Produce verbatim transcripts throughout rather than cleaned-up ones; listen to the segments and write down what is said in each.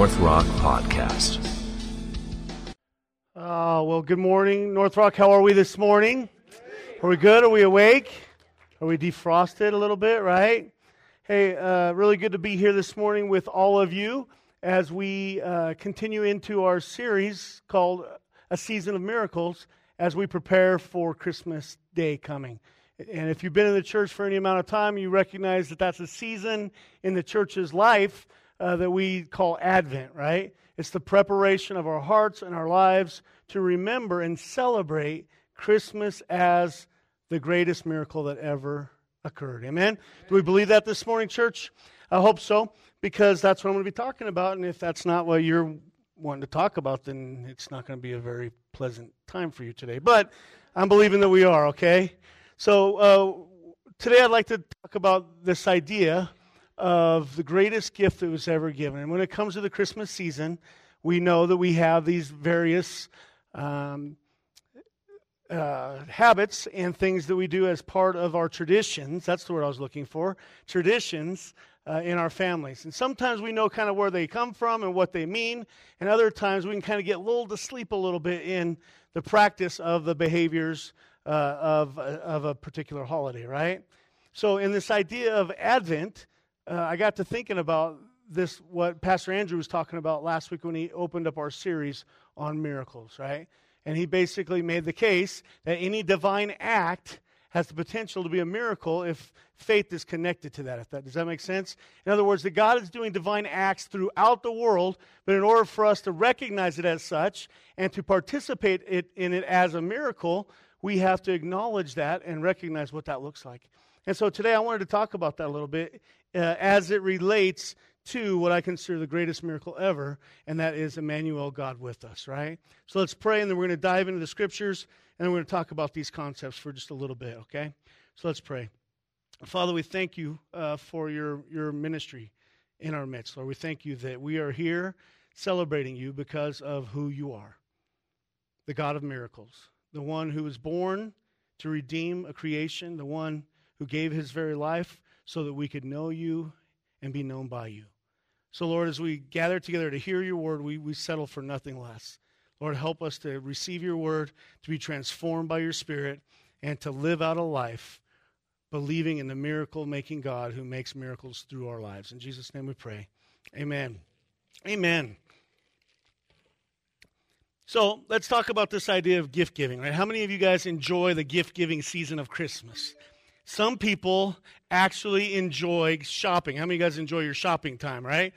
North Rock Podcast. Uh, well, good morning, North Rock. How are we this morning? Are we good? Are we awake? Are we defrosted a little bit, right? Hey, uh, really good to be here this morning with all of you as we uh, continue into our series called A Season of Miracles as we prepare for Christmas Day coming. And if you've been in the church for any amount of time, you recognize that that's a season in the church's life uh, that we call Advent, right? It's the preparation of our hearts and our lives to remember and celebrate Christmas as the greatest miracle that ever occurred. Amen? Do we believe that this morning, church? I hope so, because that's what I'm going to be talking about. And if that's not what you're wanting to talk about, then it's not going to be a very pleasant time for you today. But I'm believing that we are, okay? So uh, today I'd like to talk about this idea of the greatest gift that was ever given. And when it comes to the Christmas season, we know that we have these various um, uh, habits and things that we do as part of our traditions. That's the word I was looking for. Traditions uh, in our families. And sometimes we know kind of where they come from and what they mean. And other times we can kind of get lulled to sleep a little bit in the practice of the behaviors uh, of, of a particular holiday, right? So in this idea of Advent, Uh, I got to thinking about this, what Pastor Andrew was talking about last week when he opened up our series on miracles, right? And he basically made the case that any divine act has the potential to be a miracle if faith is connected to that. If that does that make sense? In other words, that God is doing divine acts throughout the world, but in order for us to recognize it as such and to participate it, in it as a miracle, we have to acknowledge that and recognize what that looks like. And so today I wanted to talk about that a little bit uh, as it relates to what I consider the greatest miracle ever, and that is Emmanuel, God with us, right? So let's pray, and then we're going to dive into the Scriptures, and then we're going to talk about these concepts for just a little bit, okay? So let's pray. Father, we thank you uh, for your, your ministry in our midst. Lord, we thank you that we are here celebrating you because of who you are, the God of miracles, the one who was born to redeem a creation, the one who gave his very life so that we could know you and be known by you. So, Lord, as we gather together to hear your word, we, we settle for nothing less. Lord, help us to receive your word, to be transformed by your Spirit, and to live out a life believing in the miracle-making God who makes miracles through our lives. In Jesus' name we pray. Amen. Amen. So, let's talk about this idea of gift-giving, right? How many of you guys enjoy the gift-giving season of Christmas? Some people actually enjoy shopping. How many of you guys enjoy your shopping time, right?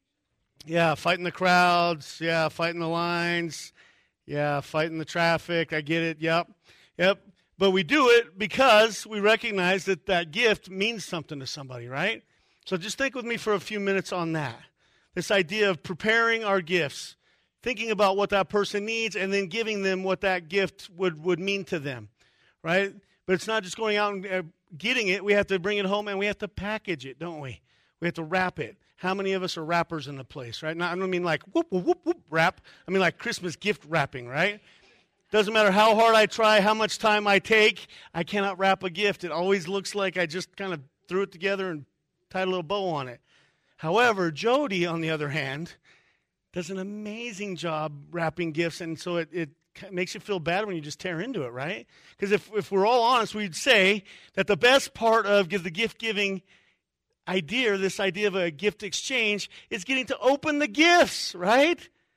Yeah, fighting the crowds. Yeah, fighting the lines. Yeah, fighting the traffic. I get it. Yep. Yep. But we do it because we recognize that that gift means something to somebody, right? So just think with me for a few minutes on that. This idea of preparing our gifts, thinking about what that person needs, and then giving them what that gift would, would mean to them, right? But it's not just going out and uh, getting it. We have to bring it home and we have to package it, don't we? We have to wrap it. How many of us are wrappers in the place, right? Not, I don't mean like whoop, whoop, whoop, whoop, wrap. I mean like Christmas gift wrapping, right? Doesn't matter how hard I try, how much time I take, I cannot wrap a gift. It always looks like I just kind of threw it together and tied a little bow on it. However, Jody, on the other hand, does an amazing job wrapping gifts, and so it, it It makes you feel bad when you just tear into it, right? Because if, if we're all honest, we'd say that the best part of the gift-giving idea, this idea of a gift exchange, is getting to open the gifts, right?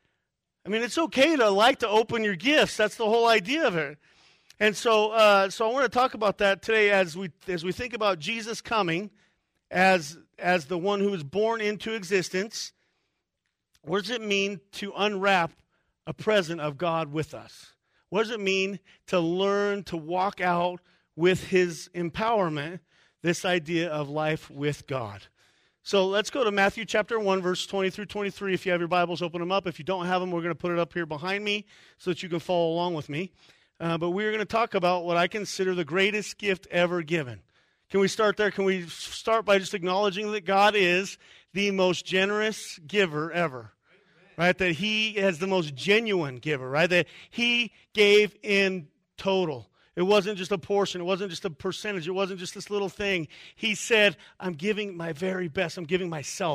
I mean, it's okay to like to open your gifts. That's the whole idea of it. And so uh, so I want to talk about that today as we as we think about Jesus coming as, as the one who was born into existence. What does it mean to unwrap a present of God with us? What does it mean to learn to walk out with his empowerment, this idea of life with God? So let's go to Matthew chapter one, verse twenty through twenty-three. If you have your Bibles, open them up. If you don't have them, we're going to put it up here behind me so that you can follow along with me. Uh, but we're going to talk about what I consider the greatest gift ever given. Can we start there? Can we start by just acknowledging that God is the most generous giver ever? Right, that he is the most genuine giver, right? That he gave in total. It wasn't just a portion. It wasn't just a percentage. It wasn't just this little thing. He said, I'm giving my very best. I'm giving myself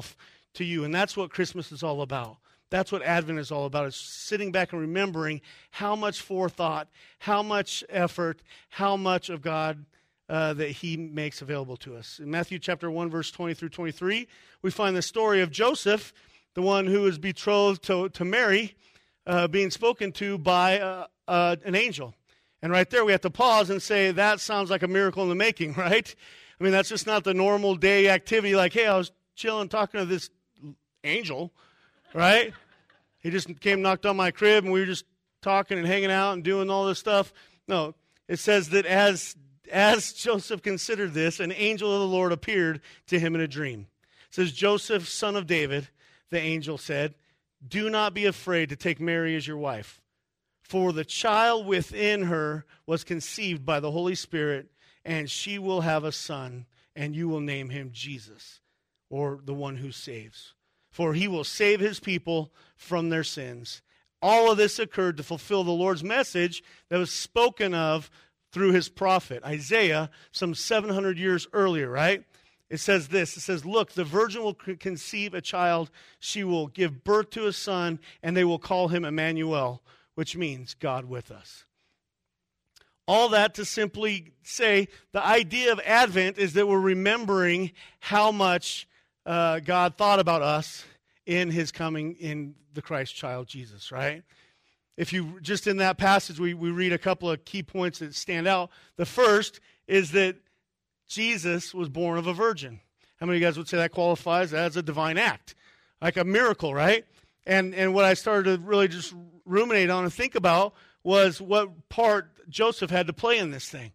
to you. And that's what Christmas is all about. That's what Advent is all about, is sitting back and remembering how much forethought, how much effort, how much of God uh, that he makes available to us. In Matthew chapter one, verse twenty through twenty-three, we find the story of Joseph, the one who is betrothed to, to Mary, uh, being spoken to by uh, uh, an angel. And right there we have to pause and say, that sounds like a miracle in the making, right? I mean, that's just not the normal day activity like, hey, I was chilling talking to this angel, right? He just came, knocked on my crib, and we were just talking and hanging out and doing all this stuff. No, it says that as as Joseph considered this, an angel of the Lord appeared to him in a dream. It says, Joseph, son of David, the angel said, do not be afraid to take Mary as your wife, for the child within her was conceived by the Holy Spirit, and she will have a son, and you will name him Jesus, or the one who saves. For he will save his people from their sins. All of this occurred to fulfill the Lord's message that was spoken of through his prophet, Isaiah, some seven hundred years earlier, right? It says this, it says, look, the virgin will conceive a child, she will give birth to a son, and they will call him Emmanuel, which means God with us. All that to simply say the idea of Advent is that we're remembering how much uh, God thought about us in his coming in the Christ child Jesus, right? If you, just in that passage, we, we read a couple of key points that stand out. The first is that Jesus was born of a virgin. How many of you guys would say that qualifies as a divine act? Like a miracle, right? And and what I started to really just ruminate on and think about was what part Joseph had to play in this thing.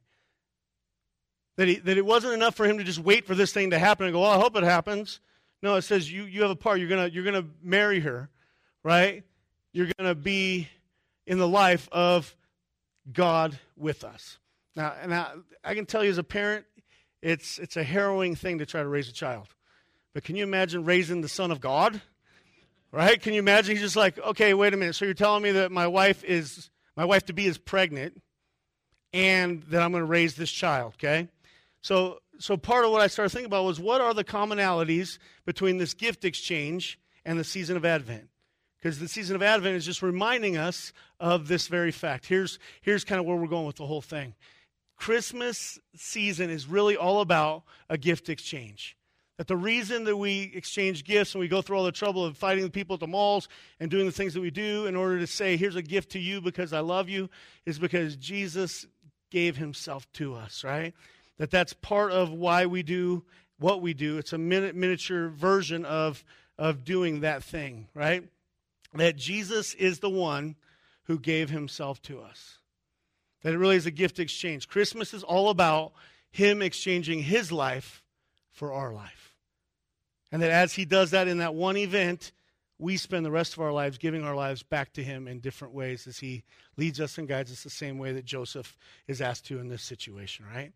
That, he, that it wasn't enough for him to just wait for this thing to happen and go, well, I hope it happens. No, it says you, you have a part. You're gonna you're gonna marry her, right? You're gonna be in the life of God with us. Now, and I, I can tell you as a parent, it's it's a harrowing thing to try to raise a child. But can you imagine raising the Son of God? Right? Can you imagine? He's just like, okay, wait a minute. So you're telling me that my wife is my wife to be is pregnant, and that I'm going to raise this child? Okay, so so part of what I started thinking about was what are the commonalities between this gift exchange and the season of Advent? Because the season of Advent is just reminding us of this very fact. Here's here's kind of where we're going with the whole thing. Christmas season is really all about a gift exchange. That the reason that we exchange gifts and we go through all the trouble of fighting the people at the malls and doing the things that we do in order to say, here's a gift to you because I love you, is because Jesus gave himself to us, right? That that's part of why we do what we do. It's a min- miniature version of, of doing that thing, right? That Jesus is the one who gave himself to us. That it really is a gift exchange. Christmas is all about him exchanging his life for our life. And that as he does that in that one event, we spend the rest of our lives giving our lives back to him in different ways as he leads us and guides us the same way that Joseph is asked to in this situation, right?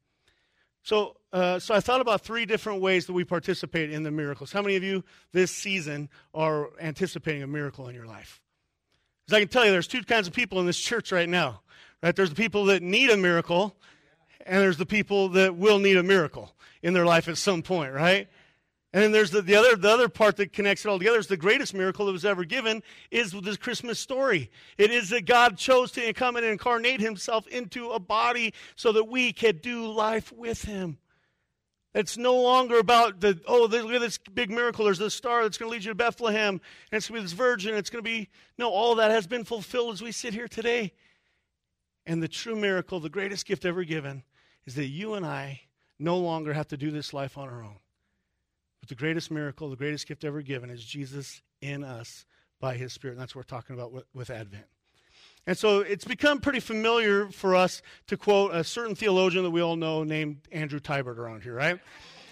So uh, so I thought about three different ways that we participate in the miracles. How many of you this season are anticipating a miracle in your life? Because I can tell you there's two kinds of people in this church right now, right? There's the people that need a miracle, and there's the people that will need a miracle in their life at some point, right? And then there's the, the other the other part that connects it all together is the greatest miracle that was ever given is this Christmas story. It is that God chose to come and incarnate himself into a body so that we could do life with him. It's no longer about, the oh, look at this big miracle. There's this star that's going to lead you to Bethlehem, and it's going to be this virgin. It's going to be, no, all of that has been fulfilled as we sit here today. And the true miracle, the greatest gift ever given, is that you and I no longer have to do this life on our own. But the greatest miracle, the greatest gift ever given is Jesus in us by his Spirit. And that's what we're talking about with, with Advent. And so it's become pretty familiar for us to quote a certain theologian that we all know named Andrew Tybert around here, right?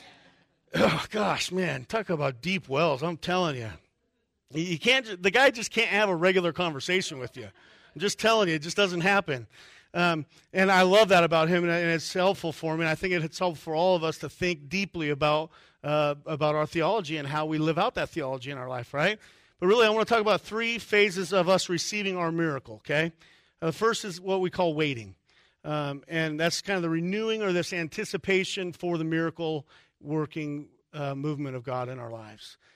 Oh, gosh, man, talk about deep wells. I'm telling you. You can't, the guy just can't have a regular conversation with you. I'm just telling you, it just doesn't happen. Um, and I love that about him, and it's helpful for me. And I think it's helpful for all of us to think deeply about uh, about our theology and how we live out that theology in our life, right? But really, I want to talk about three phases of us receiving our miracle, okay? Uh, the first is what we call waiting. Um, and that's kind of the renewing or this anticipation for the miracle working uh, movement of God in our lives.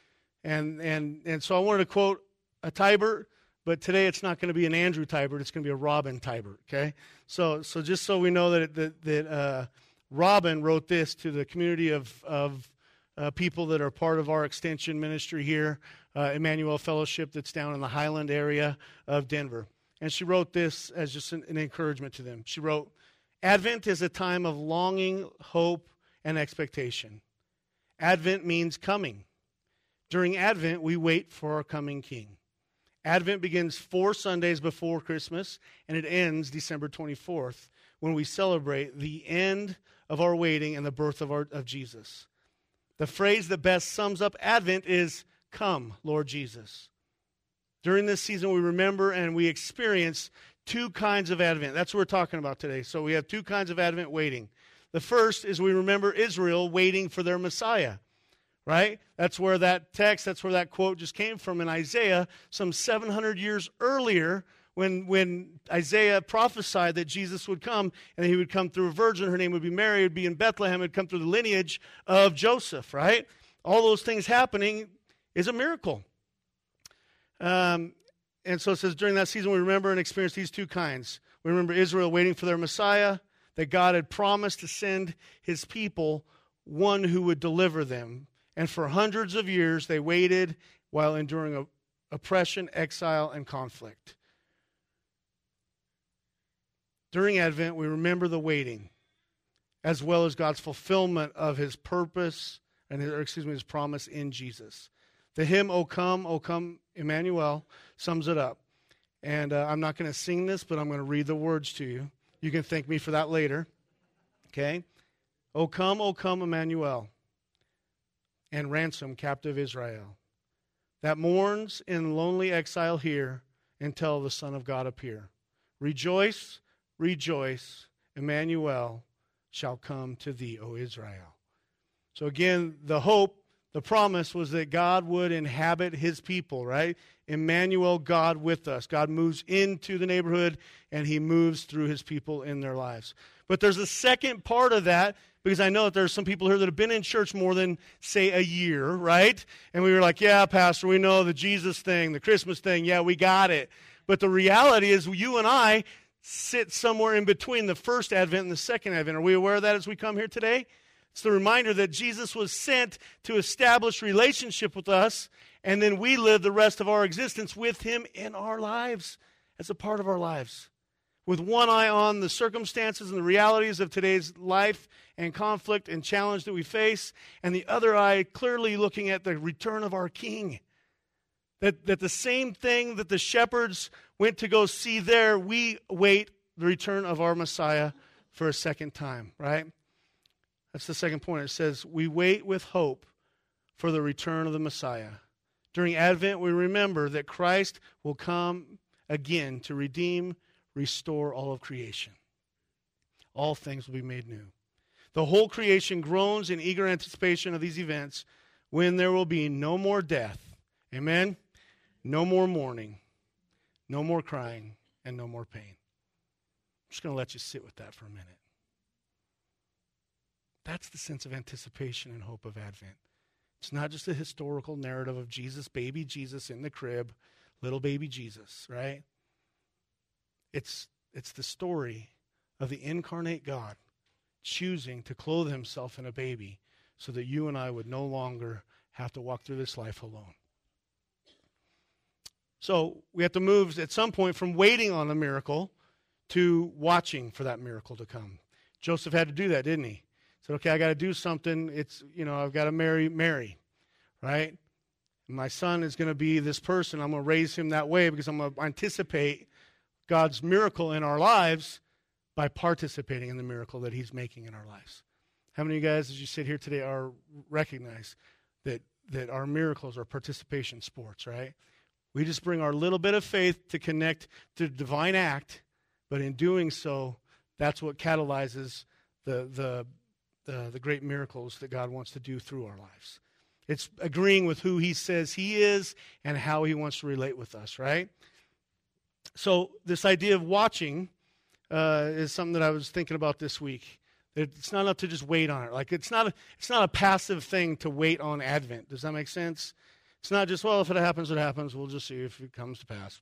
And and and so I wanted to quote a Tybert, but today it's not going to be an Andrew Tybert. It's going to be a Robin Tybert. Okay, so so just so we know that that, that uh, Robin wrote this to the community of of uh, people that are part of our extension ministry here, uh, Emmanuel Fellowship, that's down in the Highland area of Denver. And she wrote this as just an, an encouragement to them. She wrote, "Advent is a time of longing, hope, and expectation. Advent means coming. During Advent, we wait for our coming King. Advent begins four Sundays before Christmas, and it ends December twenty-fourth, when we celebrate the end of our waiting and the birth of, our, of Jesus. The phrase that best sums up Advent is, 'Come, Lord Jesus.' During this season, we remember and we experience two kinds of Advent. That's what we're talking about today. So we have two kinds of Advent waiting. The first is we remember Israel waiting for their Messiah, right? That's where that text, that's where that quote just came from in Isaiah some seven hundred years earlier when, when Isaiah prophesied that Jesus would come and he would come through a virgin. Her name would be Mary. It would be in Bethlehem. It would come through the lineage of Joseph, right? All those things happening is a miracle. Um, and so it says, during that season, we remember and experience these two kinds. We remember Israel waiting for their Messiah, that God had promised to send his people one who would deliver them. And for hundreds of years, they waited while enduring a, oppression, exile, and conflict. During Advent, we remember the waiting, as well as God's fulfillment of his purpose, and his, or excuse me, his promise in Jesus. The hymn, "O Come, O Come, Emmanuel," sums it up. And uh, I'm not going to sing this, but I'm going to read the words to you. You can thank me for that later. Okay? "O come, O come, Emmanuel, and ransom captive Israel, that mourns in lonely exile here until the Son of God appear. Rejoice, rejoice, Emmanuel shall come to thee, O Israel." So again, the hope, the promise was that God would inhabit his people, right? Emmanuel, God with us. God moves into the neighborhood and he moves through his people in their lives. But there's a second part of that, because I know that there's some people here that have been in church more than, say, a year, right? And we were like, yeah, Pastor, we know the Jesus thing, the Christmas thing, yeah, we got it. But the reality is you and I sit somewhere in between the first Advent and the second Advent. Are we aware of that as we come here today? It's the reminder that Jesus was sent to establish relationship with us, and then we live the rest of our existence with him in our lives, as a part of our lives, with one eye on the circumstances and the realities of today's life and conflict and challenge that we face, and the other eye clearly looking at the return of our King. That, that the same thing that the shepherds went to go see there, we wait the return of our Messiah for a second time, right? That's the second point. It says, we wait with hope for the return of the Messiah. During Advent, we remember that Christ will come again to redeem, restore all of creation. All things will be made new. The whole creation groans in eager anticipation of these events when there will be no more death. Amen? No more mourning, no more crying, and no more pain. I'm just going to let you sit with that for a minute. That's the sense of anticipation and hope of Advent. It's not just a historical narrative of Jesus, baby Jesus in the crib, little baby Jesus, right? It's, it's the story of the incarnate God choosing to clothe himself in a baby so that you and I would no longer have to walk through this life alone. So we have to move at some point from waiting on a miracle to watching for that miracle to come. Joseph had to do that, didn't he? He said, okay, I got to do something. It's, you know, I've got to marry Mary, right? My son is going to be this person. I'm going to raise him that way because I'm going to anticipate God's miracle in our lives by participating in the miracle that he's making in our lives. How many of you guys, as you sit here today, are recognize that, that our miracles are participation sports, right? We just bring our little bit of faith to connect to the divine act, but in doing so, that's what catalyzes the, the, the, the great miracles that God wants to do through our lives. It's agreeing with who he says he is and how he wants to relate with us, right? So this idea of watching uh, is something that I was thinking about this week. It's not enough to just wait on it. Like it's not a, it's not a passive thing to wait on Advent. Does that make sense? It's not just, well, if it happens, it happens. We'll just see if it comes to pass.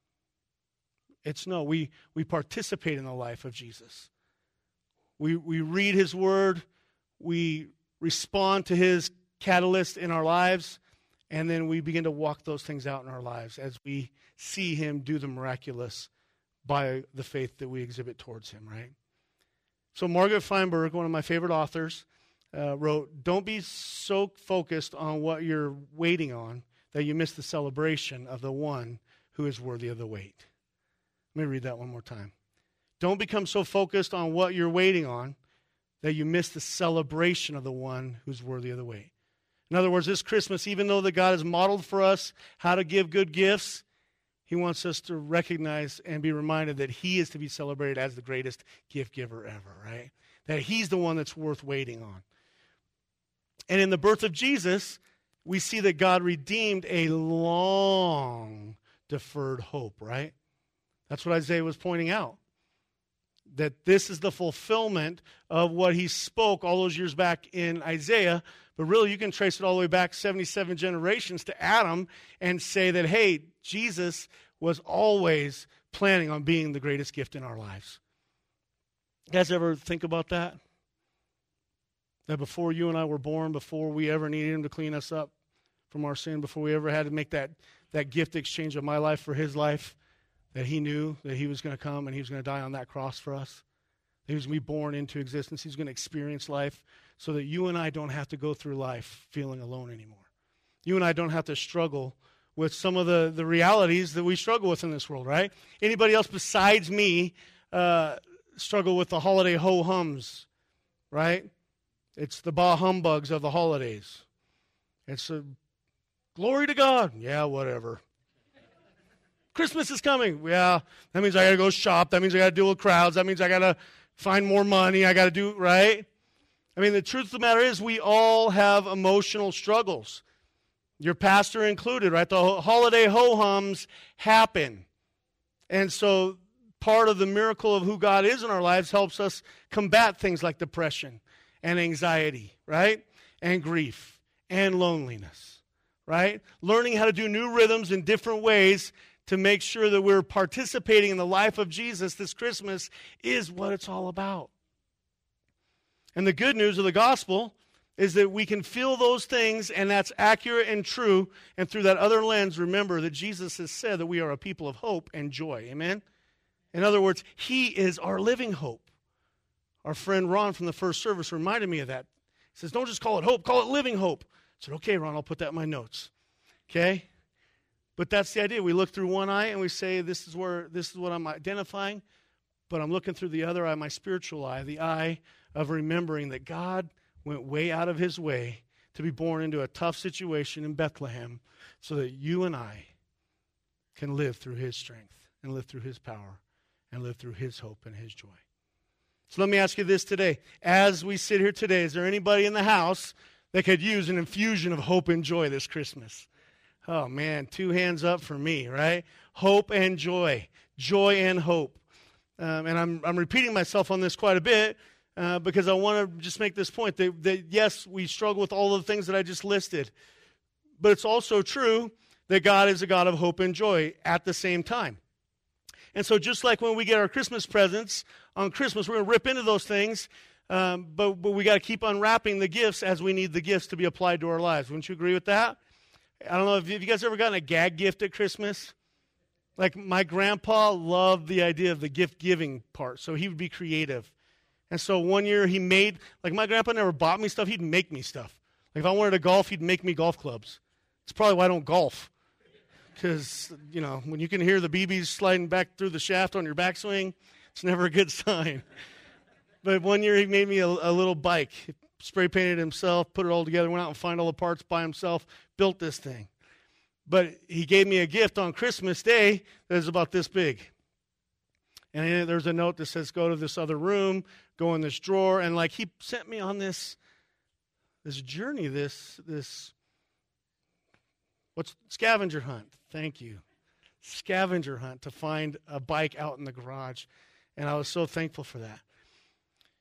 It's no, we, we participate in the life of Jesus. We, we read his word, we respond to his catalyst in our lives, and then we begin to walk those things out in our lives as we see him do the miraculous by the faith that we exhibit towards him, right? So Margaret Feinberg, one of my favorite authors, uh, wrote, "Don't be so focused on what you're waiting on that you miss the celebration of the one who is worthy of the wait." Let me read that one more time. Don't become so focused on what you're waiting on that you miss the celebration of the one who's worthy of the wait. In other words, this Christmas, even though that God has modeled for us how to give good gifts, he wants us to recognize and be reminded that he is to be celebrated as the greatest gift giver ever, right? That he's the one that's worth waiting on. And in the birth of Jesus, we see that God redeemed a long deferred hope, right? That's what Isaiah was pointing out. That this is the fulfillment of what he spoke all those years back in Isaiah. But really, you can trace it all the way back seventy-seven generations to Adam and say that, hey, Jesus was always planning on being the greatest gift in our lives. You guys ever think about that? That before you and I were born, before we ever needed him to clean us up from our sin, before we ever had to make that, that gift exchange of my life for his life, that he knew that he was going to come and he was going to die on that cross for us. He was going to be born into existence. He's going to experience life so that you and I don't have to go through life feeling alone anymore. You and I don't have to struggle with some of the, the realities that we struggle with in this world, right? Anybody else besides me uh, struggle with the holiday ho-hums, right? It's the bah humbugs of the holidays. It's a glory to God. Yeah, whatever. Christmas is coming. Yeah, that means I got to go shop. That means I got to deal with crowds. That means I got to find more money. I got to do, right? I mean, the truth of the matter is we all have emotional struggles. Your pastor included, right? The holiday ho-hums happen. And so part of the miracle of who God is in our lives helps us combat things like depression and anxiety, right? And grief and loneliness, right? Learning how to do new rhythms in different ways to make sure that we're participating in the life of Jesus this Christmas is what it's all about. And the good news of the gospel is that we can feel those things, and that's accurate and true. And through that other lens, remember that Jesus has said that we are a people of hope and joy. Amen? In other words, he is our living hope. Our friend Ron from the first service reminded me of that. He says, don't just call it hope, call it living hope. I said, okay, Ron, I'll put that in my notes. Okay? But that's the idea. We look through one eye and we say, this is where this is what I'm identifying, but I'm looking through the other eye, my spiritual eye, the eye of remembering that God went way out of his way to be born into a tough situation in Bethlehem so that you and I can live through his strength and live through his power and live through his hope and his joy. So let me ask you this today. As we sit here today, is there anybody in the house that could use an infusion of hope and joy this Christmas? Oh, man, two hands up for me, right? Hope and joy. Joy and hope. Um, and I'm I'm repeating myself on this quite a bit uh, because I want to just make this point that, that, yes, we struggle with all of the things that I just listed. But it's also true that God is a God of hope and joy at the same time. And so just like when we get our Christmas presents on Christmas, we're going to rip into those things, um, but, but we got to keep unwrapping the gifts as we need the gifts to be applied to our lives. Wouldn't you agree with that? I don't know, if you guys ever gotten a gag gift at Christmas? Like my grandpa loved the idea of the gift-giving part, so he would be creative. And so one year he made, like my grandpa never bought me stuff, he'd make me stuff. Like if I wanted to golf, he'd make me golf clubs. It's probably why I don't golf. Because, you know, when you can hear the B Bs sliding back through the shaft on your backswing, it's never a good sign. But one year he made me a, a little bike. He spray painted himself, put it all together, went out and found all the parts by himself, built this thing. But he gave me a gift on Christmas Day that is about this big. And in it, there's a note that says, go to this other room, go in this drawer. And like he sent me on this, this journey, this, this, what's scavenger hunt. Thank you. Scavenger hunt to find a bike out in the garage. And I was so thankful for that.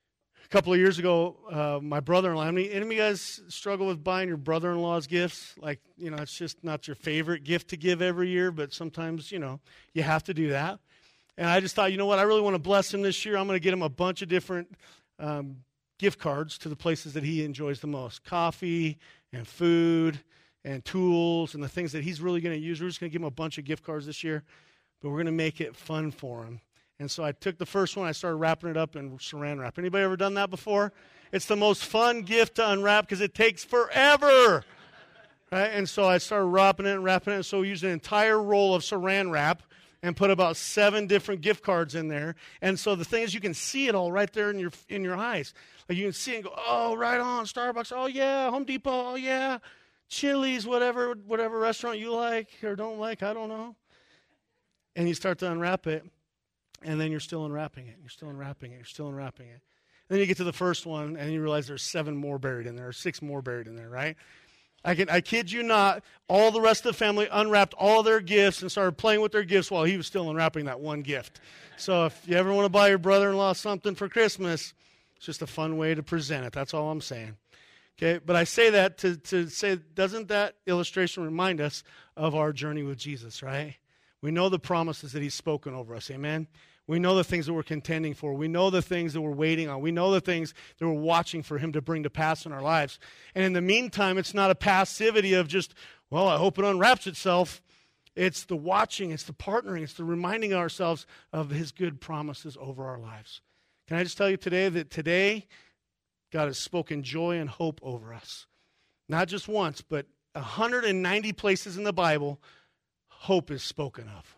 A couple of years ago, uh, my brother-in-law, how many, any of you guys struggle with buying your brother-in-law's gifts? Like, you know, it's just not your favorite gift to give every year, but sometimes, you know, you have to do that. And I just thought, you know what, I really want to bless him this year. I'm going to get him a bunch of different um, gift cards to the places that he enjoys the most. Coffee and food and tools and the things that he's really going to use. We're just going to give him a bunch of gift cards this year, but we're going to make it fun for him. And so I took the first one, I started wrapping it up in saran wrap. Anybody ever done that before? It's the most fun gift to unwrap because it takes forever. Right? And so I started wrapping it and wrapping it. And so we used an entire roll of saran wrap and put about seven different gift cards in there. And so the thing is, you can see it all right there in your in your eyes. Like you can see it and go, oh, right on, Starbucks, oh yeah, Home Depot, oh yeah, Chili's, whatever, whatever restaurant you like or don't like, I don't know. And you start to unwrap it. And then you're still unwrapping it, you're still unwrapping it, you're still unwrapping it. And then you get to the first one, and you realize there's seven more buried in there, or six more buried in there, right? I can, I kid you not, all the rest of the family unwrapped all their gifts and started playing with their gifts while he was still unwrapping that one gift. So if you ever want to buy your brother-in-law something for Christmas, it's just a fun way to present it. That's all I'm saying. Okay, but I say that to, to say, doesn't that illustration remind us of our journey with Jesus, right? We know the promises that he's spoken over us, amen? We know the things that we're contending for. We know the things that we're waiting on. We know the things that we're watching for him to bring to pass in our lives. And in the meantime, it's not a passivity of just, well, I hope it unwraps itself. It's the watching, it's the partnering, it's the reminding ourselves of his good promises over our lives. Can I just tell you today that today, God has spoken joy and hope over us. Not just once, but one hundred ninety places in the Bible, hope is spoken of.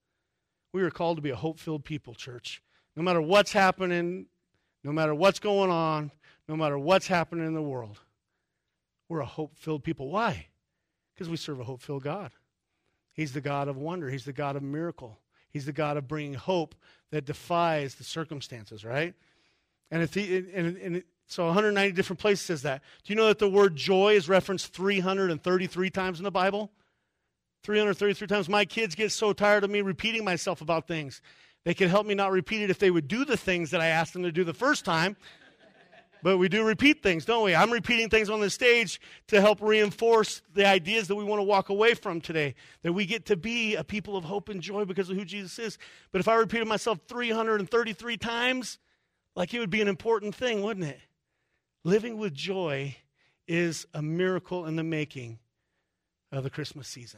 We are called to be a hope-filled people, church. No matter what's happening, no matter what's going on, no matter what's happening in the world, we're a hope-filled people. Why? Because we serve a hope-filled God. He's the God of wonder. He's the God of miracle. He's the God of bringing hope that defies the circumstances, right? And, if he, and, and so one hundred ninety different places says that. Do you know that the word joy is referenced three hundred thirty-three times in the Bible? three hundred thirty-three times. My kids get so tired of me repeating myself about things. They could help me not repeat it if they would do the things that I asked them to do the first time. But we do repeat things, don't we? I'm repeating things on the stage to help reinforce the ideas that we want to walk away from today, that we get to be a people of hope and joy because of who Jesus is. But if I repeated myself three hundred thirty-three times, like it would be an important thing, wouldn't it? Living with joy is a miracle in the making of the Christmas season.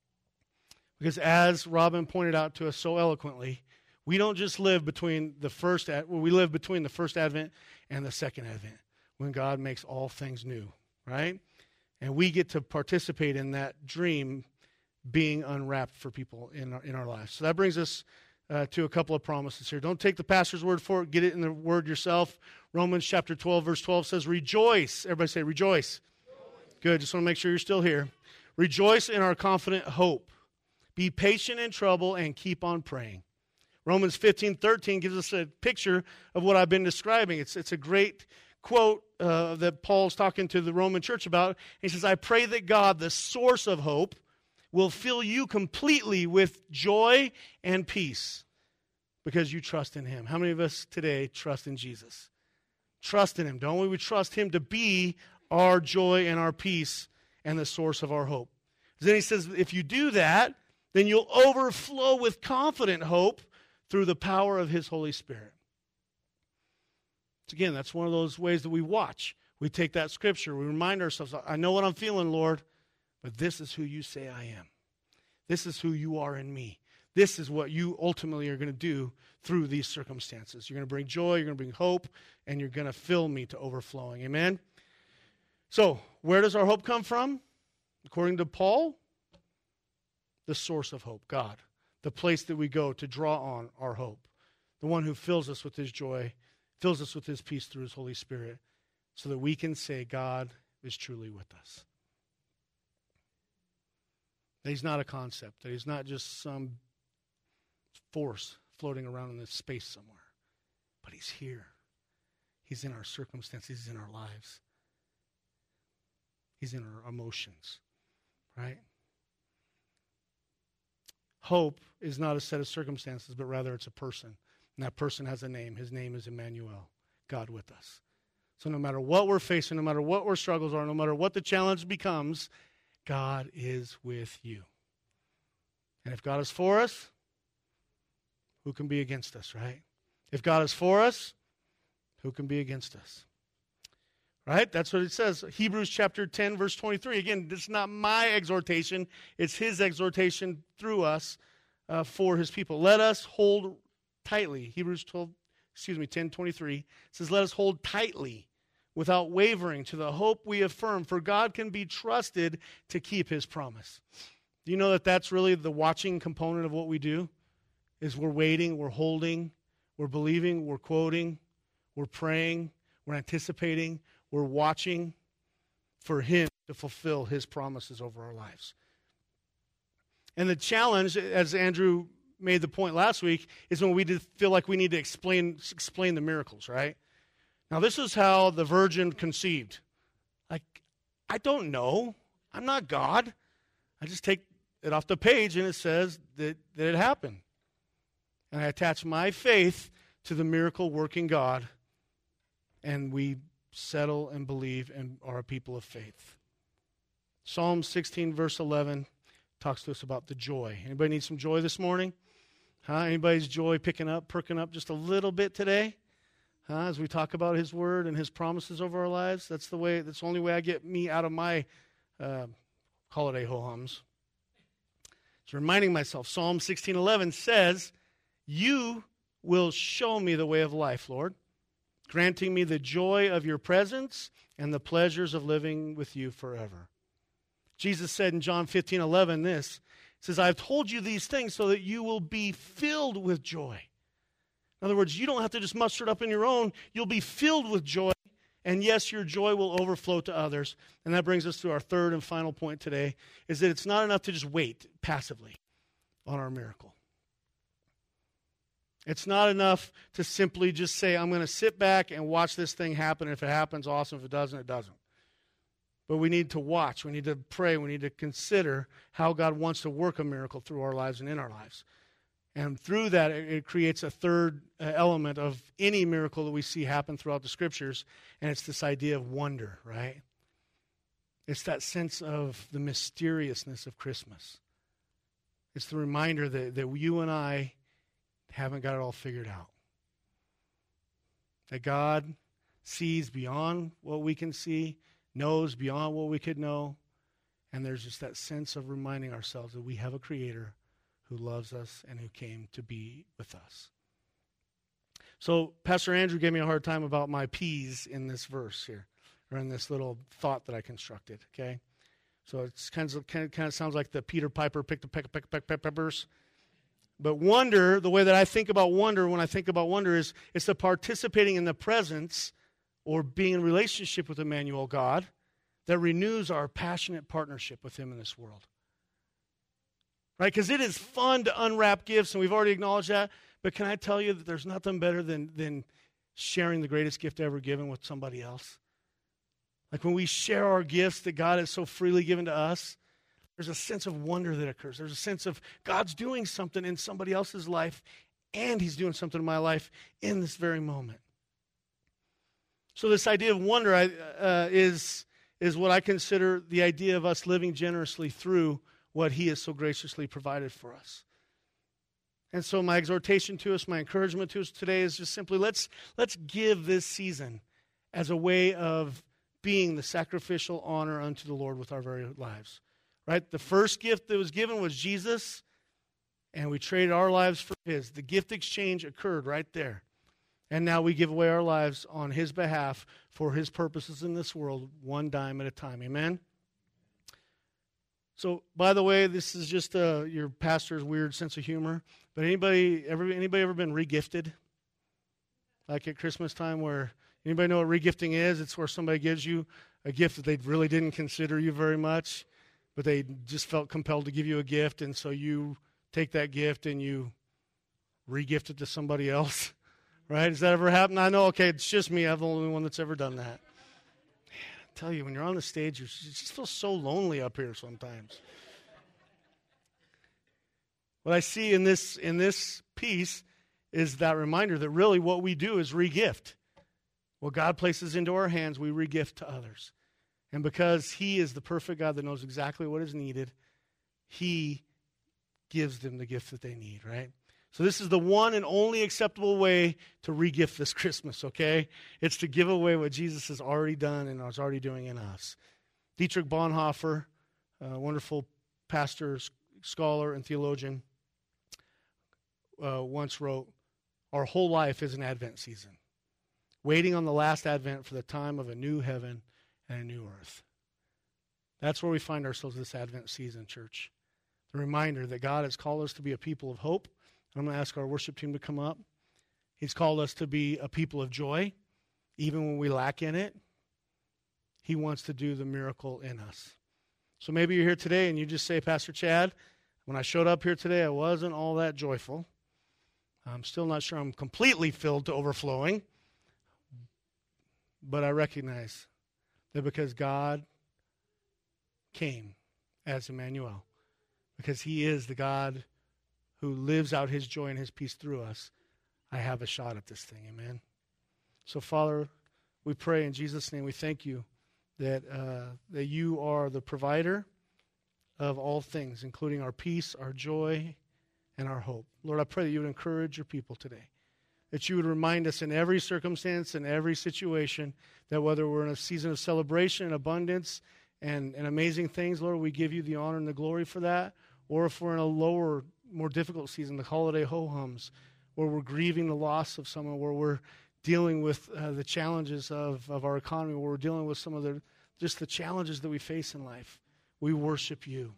Because as Robin pointed out to us so eloquently, we don't just live between the first, well, we live between the first Advent and the second Advent, when God makes all things new, right? And we get to participate in that dream being unwrapped for people in our, in our lives. So that brings us uh, to a couple of promises here. Don't take the pastor's word for it. Get it in the word yourself. Romans chapter twelve, verse twelve says, rejoice. Everybody say rejoice. Rejoice. Good. Just want to make sure you're still here. Rejoice in our confident hope. Be patient in trouble and keep on praying. Romans fifteen thirteen gives us a picture of what I've been describing. It's, it's a great quote uh, that Paul's talking to the Roman church about. He says, I pray that God, the source of hope, will fill you completely with joy and peace because you trust in him. How many of us today trust in Jesus? Trust in him, don't we? We trust him to be our joy and our peace and the source of our hope. Then he says, if you do that, then you'll overflow with confident hope through the power of his Holy Spirit. So again, that's one of those ways that we watch. We take that scripture, we remind ourselves, I know what I'm feeling, Lord, but this is who you say I am. This is who you are in me. This is what you ultimately are going to do through these circumstances. You're going to bring joy, you're going to bring hope, and you're going to fill me to overflowing. Amen? So, where does our hope come from? According to Paul, the source of hope, God. The place that we go to draw on our hope. The one who fills us with his joy, fills us with his peace through his Holy Spirit, so that we can say God is truly with us. That he's not a concept, that he's not just some force floating around in this space somewhere, but he's here. He's in our circumstances, he's in our lives. He's in our emotions, right? Hope is not a set of circumstances, but rather it's a person. And that person has a name. His name is Emmanuel, God with us. So no matter what we're facing, no matter what our struggles are, no matter what the challenge becomes, God is with you. And if God is for us, who can be against us, right? If God is for us, who can be against us? Right? That's what it says. Hebrews chapter ten, verse twenty-three. Again, this is not my exhortation. It's his exhortation through us uh, for his people. Let us hold tightly. Hebrews twelve, excuse me, ten twenty-three says, let us hold tightly without wavering to the hope we affirm, for God can be trusted to keep his promise. Do you know that that's really the watching component of what we do? Is we're waiting, we're holding, we're believing, we're quoting, we're praying, we're anticipating, we're watching for him to fulfill his promises over our lives. And the challenge, as Andrew made the point last week, is when we feel like we need to explain explain the miracles, right? Now, this is how the virgin conceived. Like, I don't know. I'm not God. I just take it off the page and it says that, that it happened. And I attach my faith to the miracle-working God, and we settle and believe and are a people of faith. Psalm sixteen, verse eleven, talks to us about the joy. Anybody need some joy this morning? Huh? Anybody's joy picking up, perking up just a little bit today? Huh? As we talk about his word and his promises over our lives, that's the way. That's the only way I get me out of my uh, holiday ho-hums. It's reminding myself. Psalm sixteen eleven says, you will show me the way of life, Lord, granting me the joy of your presence and the pleasures of living with you forever. Jesus said in John fifteen eleven this, it says, I've told you these things so that you will be filled with joy. In other words, you don't have to just muster it up in your own. You'll be filled with joy, and yes, your joy will overflow to others. And that brings us to our third and final point today, is that it's not enough to just wait passively on our miracle. It's not enough to simply just say, I'm going to sit back and watch this thing happen. If it happens, awesome. If it doesn't, it doesn't. But we need to watch. We need to pray. We need to consider how God wants to work a miracle through our lives and in our lives. And through that, it, it creates a third uh, element of any miracle that we see happen throughout the Scriptures, and it's this idea of wonder, right? It's that sense of the mysteriousness of Christmas. It's the reminder that, that you and I haven't got it all figured out. That God sees beyond what we can see, knows beyond what we could know, and there's just that sense of reminding ourselves that we have a Creator who loves us and who came to be with us. So Pastor Andrew gave me a hard time about my P's in this verse here, or in this little thought that I constructed, okay? So it's kind of, kind of, kind of sounds like the Peter Piper picked a peck, peck, peck, peck, peppers. But wonder, the way that I think about wonder when I think about wonder is it's the participating in the presence or being in relationship with Emmanuel, God, that renews our passionate partnership with him in this world. Right? Because it is fun to unwrap gifts, and we've already acknowledged that. But can I tell you that there's nothing better than, than sharing the greatest gift ever given with somebody else? Like when we share our gifts that God has so freely given to us, there's a sense of wonder that occurs. There's a sense of God's doing something in somebody else's life, and he's doing something in my life in this very moment. So this idea of wonder uh, is, is what I consider the idea of us living generously through what he has so graciously provided for us. And so my exhortation to us, my encouragement to us today is just simply let's, let's give this season as a way of being the sacrificial honor unto the Lord with our very lives. Right? The first gift that was given was Jesus, and we traded our lives for his. The gift exchange occurred right there. And now we give away our lives on his behalf for his purposes in this world, one dime at a time. Amen? So, by the way, this is just uh, your pastor's weird sense of humor. But anybody ever anybody ever been regifted? Like at Christmas time, where anybody know what regifting is? It's where somebody gives you a gift that they really didn't consider you very much, but they just felt compelled to give you a gift, and so you take that gift and you regift it to somebody else. Right? Has that ever happened? I know, okay, it's just me. I'm the only one that's ever done that. Tell you, when you're on the stage, you just feel so lonely up here sometimes. What I see in this in this piece is that reminder that really what we do is regift. What God places into our hands, we regift to others. And because He is the perfect God that knows exactly what is needed, He gives them the gift that they need, right? So this is the one and only acceptable way to regift this Christmas, okay? It's to give away what Jesus has already done and is already doing in us. Dietrich Bonhoeffer, a wonderful pastor, scholar, and theologian, uh, once wrote, "Our whole life is an Advent season, waiting on the last Advent for the time of a new heaven and a new earth." That's where we find ourselves this Advent season, church. The reminder that God has called us to be a people of hope. I'm going to ask our worship team to come up. He's called us to be a people of joy, even when we lack in it. He wants to do the miracle in us. So maybe you're here today and you just say, "Pastor Chad, when I showed up here today, I wasn't all that joyful. I'm still not sure I'm completely filled to overflowing. But I recognize that because God came as Emmanuel, because He is the God who lives out His joy and His peace through us, I have a shot at this thing." Amen. So, Father, we pray in Jesus' name, we thank You that uh, that You are the provider of all things, including our peace, our joy, and our hope. Lord, I pray that You would encourage Your people today, that You would remind us in every circumstance, in every situation, that whether we're in a season of celebration and abundance and, and amazing things, Lord, we give You the honor and the glory for that, or if we're in a lower, more difficult season, the holiday ho-hums, where we're grieving the loss of someone, where we're dealing with uh, the challenges of, of our economy, where we're dealing with some of the just the challenges that we face in life, we worship You.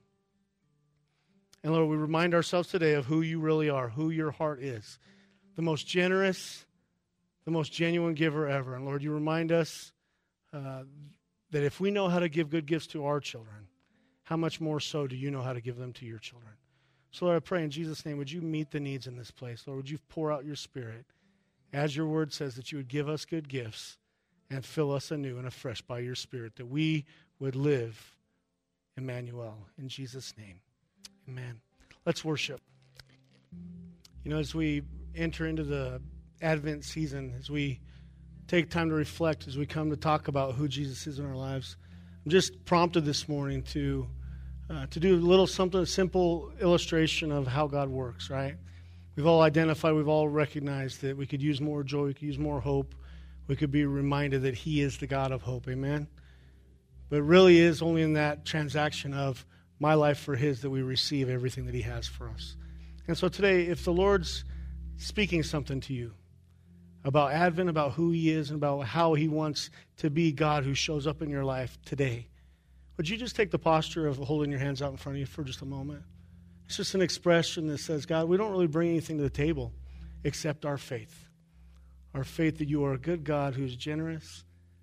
And Lord, we remind ourselves today of who You really are, who Your heart is, the most generous, the most genuine giver ever. And Lord, You remind us uh, that if we know how to give good gifts to our children, how much more so do You know how to give them to Your children? So Lord, I pray in Jesus' name, would You meet the needs in this place? Lord, would You pour out Your Spirit, as Your word says, that You would give us good gifts and fill us anew and afresh by Your Spirit, that we would live Emmanuel. In Jesus' name, amen. Let's worship. You know, as we enter into the Advent season, as we take time to reflect, as we come to talk about who Jesus is in our lives, I'm just prompted this morning to uh, to do a little something, a simple illustration of how God works, right? We've all identified, we've all recognized that we could use more joy, we could use more hope. We could be reminded that He is the God of hope, amen? But it really is only in that transaction of my life for His that we receive everything that He has for us. And so today, if the Lord's speaking something to you about Advent, about who He is, and about how He wants to be God who shows up in your life today, would you just take the posture of holding your hands out in front of you for just a moment? It's just an expression that says, God, we don't really bring anything to the table except our faith. Our faith that You are a good God who's generous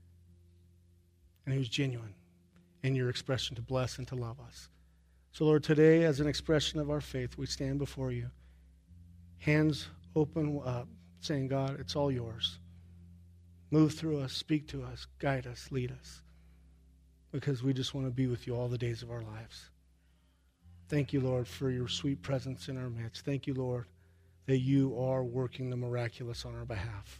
and who's genuine in Your expression to bless and to love us. So, Lord, today, as an expression of our faith, we stand before You, hands open up, saying, God, it's all Yours. Move through us, speak to us, guide us, lead us, because we just want to be with You all the days of our lives. Thank You, Lord, for Your sweet presence in our midst. Thank You, Lord, that You are working the miraculous on our behalf.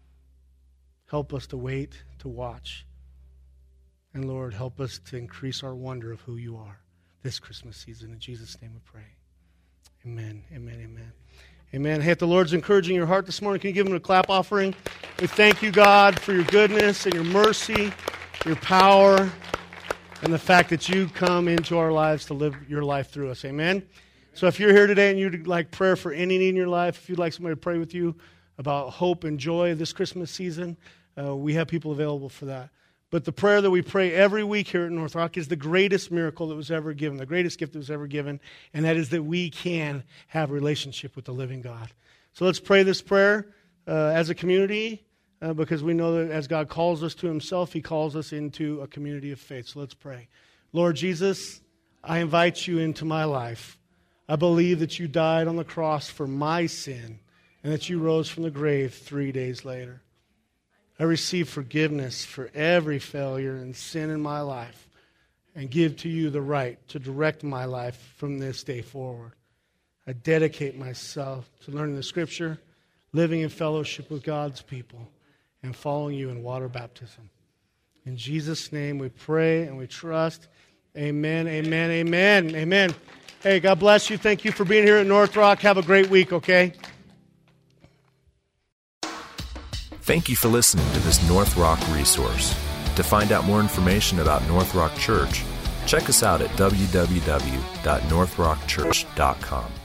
Help us to wait, to watch. And Lord, help us to increase our wonder of who You are this Christmas season. In Jesus' name we pray. Amen, amen, amen. Amen. Hey, if the Lord's encouraging your heart this morning, can you give Him a clap offering? We thank You, God, for Your goodness and Your mercy, Your power, and the fact that You come into our lives to live Your life through us. Amen. So if you're here today and you'd like prayer for any need in your life, if you'd like somebody to pray with you about hope and joy this Christmas season, uh, we have people available for that. But the prayer that we pray every week here at North Rock is the greatest miracle that was ever given, the greatest gift that was ever given, and that is that we can have a relationship with the living God. So let's pray this prayer uh, as a community, uh, because we know that as God calls us to Himself, He calls us into a community of faith. So let's pray. Lord Jesus, I invite You into my life. I believe that You died on the cross for my sin and that You rose from the grave three days later. I receive forgiveness for every failure and sin in my life and give to You the right to direct my life from this day forward. I dedicate myself to learning the Scripture, living in fellowship with God's people, and following you in water baptism. In Jesus' name we pray and we trust. Amen, amen, amen, amen. Hey, God bless you. Thank you for being here at North Rock. Have a great week, okay? Thank you for listening to this North Rock resource. To find out more information about North Rock Church, check us out at w w w dot north rock church dot com.